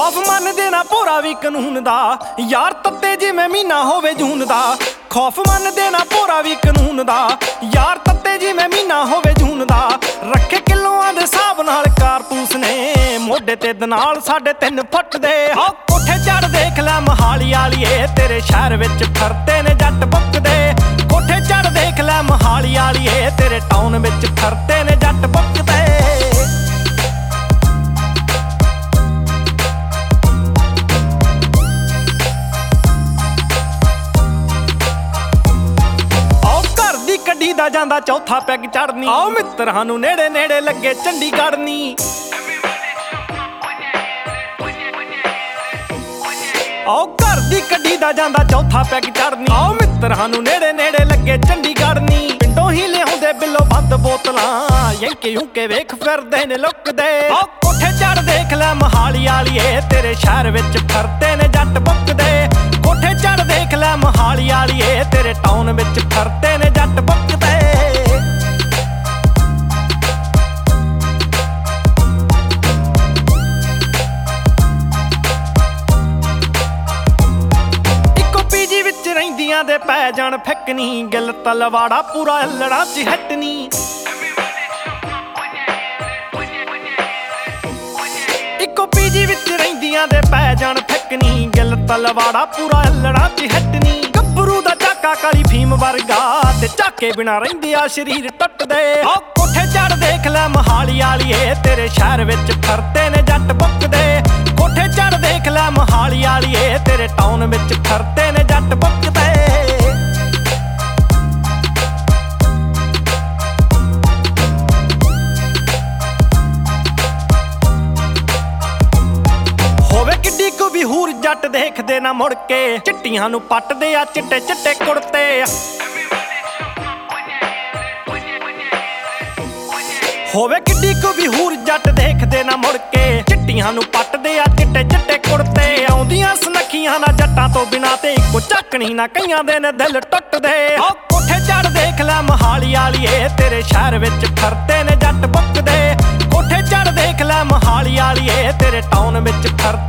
ਖੌਫ ਮੰਨਦੇ ਨਾ ਭੋਰਾ ਵੀ ਕਾਨੂੰਨ ਦਾ, ਯਾਰ ਤੱਤੇ ਜਿਵੇਂ ਮਹੀਨਾ ਹੋਵੇ ਜੂਨ ਦਾ। ਖੌਫ ਮੰਨਦੇ ਨਾ ਭੋਰਾ ਵੀ ਕਾਨੂੰਨ ਦਾ, ਯਾਰ ਤੱਤੇ ਜਿਵੇਂ ਮਹੀਨਾ ਹੋਵੇ ਜੂਨ ਦਾ। ਰੱਖੇ ਕਿਲੋਆਂ ਦੇ ਹਿਸਾਬ ਨਾਲ ਕਾਰਤੂਸ ਨੇ, ਮੋਢੇ ਤੇ ਦਨਾਲ 3.5 ਫੁੱਟ ਦੇ। ਹੋ ਕੋਠੇ ਚੜ ਦੇਖ ਲੈ ਮਹਾਲੀ ਵਾਲੀਏ, ਤੇਰੇ ਸ਼ਹਿਰ ਵਿੱਚ ਫਿਰਦੇ ਨੇ ਜੱਟ ਬੁੱਕਦੇ। ਕੋਠੇ ਚੜ ਦੇਖ ਲੈ ਮਹਾਲੀ ਵਾਲੀਏ, ਤੇਰੇ ਟਾਊਨ ਵਿੱਚ ਫਿਰਦੇ ਨੇ ਜੱਟ ਬੁੱਕਦੇ। ਕੱਢੀ ਦਾ ਜਾਂਦਾ ਚੌਥਾ ਪੈਗ ਚੜਨੀ, ਆਓ ਮਿੱਤਰਾਂ ਨੂੰ ਨੇੜੇ ਨੇੜੇ ਲੱਗੇ ਚੰਡੀਗੜ੍ਹ ਨੀ। ਆਓ ਘਰ ਦੀ ਕੱਢੀ ਦਾ ਜਾਂਦਾ ਚੌਥਾ ਪੈਗ ਚੜਨੀ, ਆਓ ਮਿੱਤਰਾਂ ਨੂੰ ਨੇੜੇ ਨੇੜੇ ਲੱਗੇ ਚੰਡੀਗੜ੍ਹ ਨੀ। ਪਿੰਡੋਂ ਹੀ ਲਿਆਉਂਦੇ ਬਿੱਲੋ ਬੰਦ ਬੋਤਲਾਂ, ਯੰਕੇ ਯੂਕੇ ਵੇਖ ਫਿਰਦੇ ਨੇ ਲੁੱਕਦੇ। ਆਓ ਕੋਠੇ ਚੜ ਦੇਖ ਲੈ ਮਹਾਲੀ ਵਾਲੀਏ, ਤੇਰੇ ਸ਼ਹਿਰ ਵਿੱਚ ਫਿਰਦੇ ਨੇ ਜੱਟ ਬੁੱਕਦੇ। ਕੋਠੇ ਚੜ ਦੇਖ ਲੈ ਮਹਾਲੀ ਵਾਲੀਏ, ਤੇਰੇ ਟਾਊਨ ਵਿੱਚ ਫਿਰਦੇ ਨੇ ਜੱਟ ਬੁੱਕਦੇ। ਇੱਕੋ ਪੀਜੀ ਵਿੱਚ ਰਹਿੰਦੀਆਂ ਦੇ ਪੈ ਜਾਣ ਫਿੱਕਣੀ, ਗਿੱਲ ਤਲਵਾੜਾ ਪੂਰਾ ਅਲੜਾਂ 'ਚ ਹਟਣੀ। ਇੱਕੋ ਪੀਜੀ ਵਿੱਚ ਰਹਿੰਦੀਆਂ ਦੇ ਪੈ ਜਾਣ ਫਿੱਕਣੀ, ਗਿੱਲ ਤਲਵਾੜਾ ਪੂਰਾ ਅਲੜਾਂ 'ਚ ਹਟਣੀ। ਗੱਭਰੂ ਦਾ ਝਾਕਾ ਕਾਲੀ ਫੀਮ ਵਰਗਾ, ਤੇ ਝਾਕੇ ਬਿਨਾ ਰਹਿੰਦੇ ਆ ਸਰੀਰ ਟੁੱਟਦੇ। ਹੋ ਕੋਠੇ ਚੜ ਦੇਖ ਲੈ ਮਹਾਲੀ ਵਾਲੀਏ, ਤੇਰੇ ਸ਼ਹਿਰ ਵਿੱਚ ਫਿਰਦੇ ਨੇ ਜੱਟ ਬੁੱਕਦੇ। ਕੋਠੇ ਚੜ ਦੇਖ ਲੈ ਮਹਾਲੀ ਵਾਲੀਏ, ਤੇਰੇ ਟਾਊਨ ਵਿੱਚ ਫਿਰਦੇ ਨੇ ਜੱਟ ਬੁੱਕਦੇ। ਕਿੱਡੀ ਕੁ ਵੀ ਹੂਰ ਜੱਟ ਦੇਖਦੇ ਨਾ ਮੁੜ ਕੇ, ਚਿੱਟੀਆਂ ਨੂੰ ਪੱਟਦੇ ਆ ਚਿੱਟੇ ਚਿੱਟੇ ਕੁੜਤੇ। ਹੋਵੇ ਕਿੱਡੀ ਕੁ ਵੀ ਹੂਰ ਜੱਟ ਦੇਖਦੇ ਨਾ ਮੁੜ ਕੇ, ਚਿੱਟੀਆਂ ਨੂੰ ਪੱਟਦੇ ਆ ਚਿੱਟੇ ਚਿੱਟੇ ਕੁੜਤੇ। ਆਉਂਦੀਆਂ ਸੁਨੱਖੀਆਂ ਨਾ ਜੱਟਾਂ ਤੋਂ ਬਿਨਾਂ, ਤੇ ਇੱਕੋ ਝਾਕਣੀ ਨਾ ਕਈਆਂ ਦੇ ਨੇ ਦਿਲ ਟੁੱਟਦੇ। ਹੋ ਕੋਠੇ ਚੜ ਦੇਖ ਲੈ ਮਹਾਲੀ ਵਾਲੀਏ, ਤੇਰੇ ਸ਼ਹਿਰ ਵਿੱਚ ਫਿਰਦੇ ਨੇ ਜੱਟ ਬੁੱਕਦੇ। ਕੋਠੇ ਚੜ ਦੇਖ ਲੈ ਮਹਾਲੀ ਵਾਲੀਏ, ਤੇਰੇ ਟਾਊਨ ਵਿੱਚ ਫਿਰਦੇ